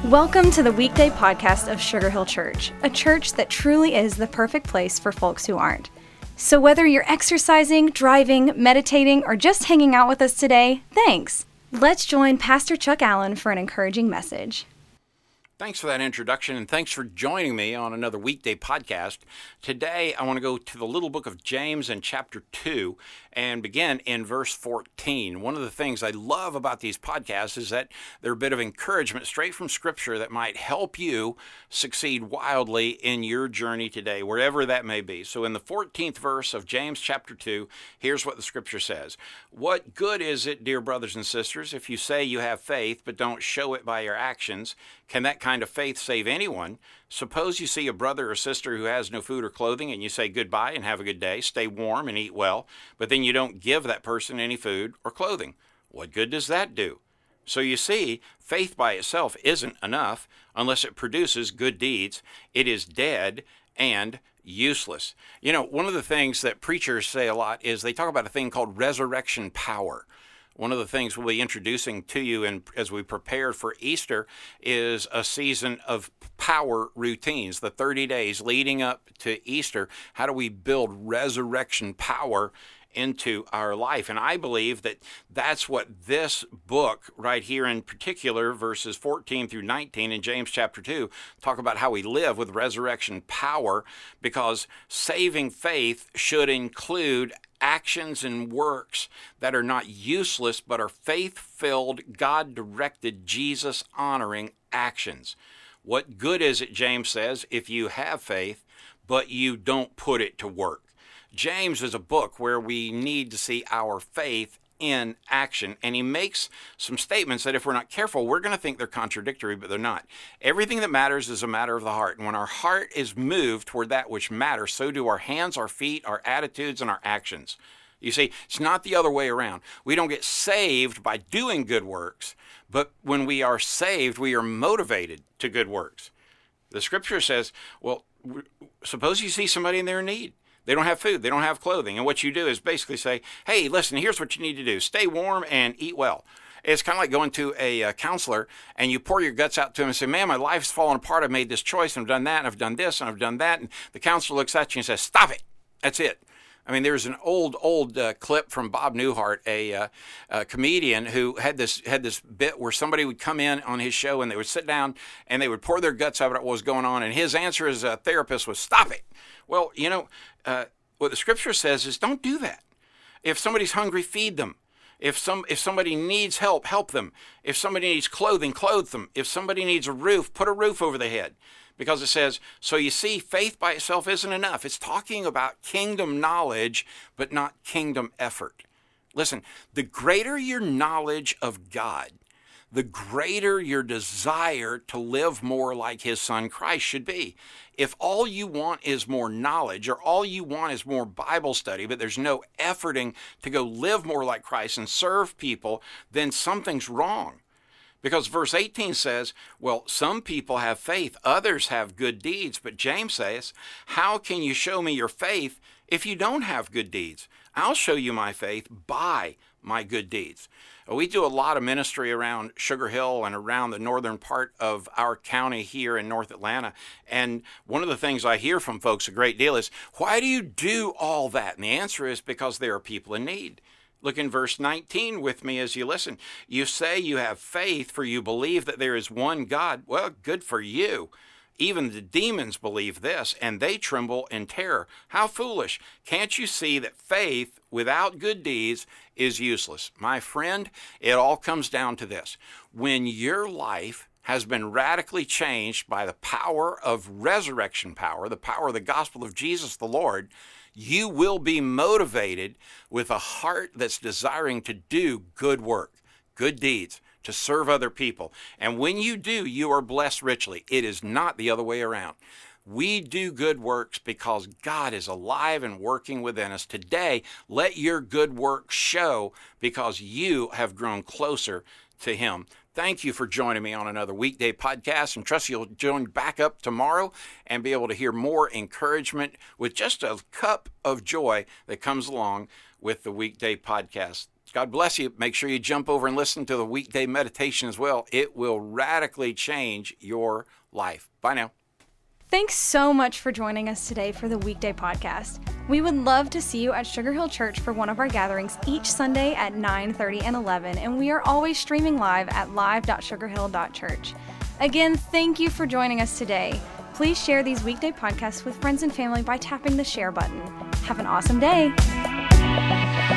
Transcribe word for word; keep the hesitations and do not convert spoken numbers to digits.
Welcome to the weekday podcast of Sugar Hill Church, a church that truly is the perfect place for folks who aren't. So whether you're exercising, driving, meditating, or just hanging out with us today, thanks. Let's join Pastor Chuck Allen for an encouraging message. Thanks for that introduction, and thanks for joining me on another weekday podcast. Today, I want to go to the little book of James in chapter two and begin in verse fourteen. One of the things I love about these podcasts is that they're a bit of encouragement straight from Scripture that might help you succeed wildly in your journey today, wherever that may be. So in the fourteenth verse of James chapter two, here's what the Scripture says. What good is it, dear brothers and sisters, if you say you have faith but don't show it by your actions? Can that kind of faith save anyone? Suppose you see a brother or sister who has no food or clothing and you say goodbye and have a good day, stay warm and eat well, but then you don't give that person any food or clothing. What good does that do? So you see, faith by itself isn't enough unless it produces good deeds. It is dead and useless. You know, one of the things that preachers say a lot is they talk about a thing called resurrection power. One of the things we'll be introducing to you in, as we prepare for Easter is a season of power routines, the thirty days leading up to Easter. How do we build resurrection power into our life? And I believe that that's what this book right here in particular, verses fourteen through nineteen in James chapter two, talk about how we live with resurrection power, because saving faith should include actions and works that are not useless but are faith-filled, God-directed, Jesus-honoring actions. What good is it, James says, if you have faith but you don't put it to work? James is a book where we need to see our faith in action, and he makes some statements that if we're not careful, we're going to think they're contradictory, but they're not. Everything that matters is a matter of the heart, and when our heart is moved toward that which matters, so do our hands, our feet, our attitudes, and our actions. You see, it's not the other way around. We don't get saved by doing good works, but when we are saved, we are motivated to good works. The Scripture says, well, suppose you see somebody in their need. They don't have food. They don't have clothing. And what you do is basically say, hey, listen, here's what you need to do. Stay warm and eat well. It's kind of like going to a uh, counselor and you pour your guts out to him and say, man, my life's fallen apart. I've made this choice and I've done that and I've done this and I've done that. And the counselor looks at you and says, stop it. That's it. I mean, there's an old, old uh, clip from Bob Newhart, a, uh, a comedian who had this had this bit where somebody would come in on his show and they would sit down and they would pour their guts out about what was going on. And his answer as a therapist was, stop it. Well, you know, uh, what the Scripture says is don't do that. If somebody's hungry, feed them. If some if somebody needs help, help them. If somebody needs clothing, clothe them. If somebody needs a roof, put a roof over their head. Because it says, so you see, faith by itself isn't enough. It's talking about kingdom knowledge, but not kingdom effort. Listen, the greater your knowledge of God, the greater your desire to live more like his son Christ should be. If all you want is more knowledge, or all you want is more Bible study, but there's no efforting to go live more like Christ and serve people, then something's wrong. Because verse eighteen says, well, some people have faith, others have good deeds. But James says, how can you show me your faith if you don't have good deeds? I'll show you my faith by my good deeds. We do a lot of ministry around Sugar Hill and around the northern part of our county here in North Atlanta. And one of the things I hear from folks a great deal is, why do you do all that? And the answer is because there are people in need. Look in verse nineteen with me as you listen. You say you have faith, for you believe that there is one God. Well, good for you. Even the demons believe this, and they tremble in terror. How foolish. Can't you see that faith without good deeds is useless? My friend, it all comes down to this. When your life has been radically changed by the power of resurrection power, the power of the gospel of Jesus the Lord, you will be motivated with a heart that's desiring to do good work, good deeds, to serve other people. And when you do, you are blessed richly. It is not the other way around. We do good works because God is alive and working within us. Today, let your good works show because you have grown closer to him. Thank you for joining me on another weekday podcast, and trust you'll join back up tomorrow and be able to hear more encouragement with just a cup of joy that comes along with the weekday podcast. God bless you. Make sure you jump over and listen to the weekday meditation as well. It will radically change your life. Bye now. Thanks so much for joining us today for the Weekday Podcast. We would love to see you at Sugar Hill Church for one of our gatherings each Sunday at nine thirty and eleven, and we are always streaming live at live dot sugar hill dot church. Again, thank you for joining us today. Please share these weekday podcasts with friends and family by tapping the share button. Have an awesome day.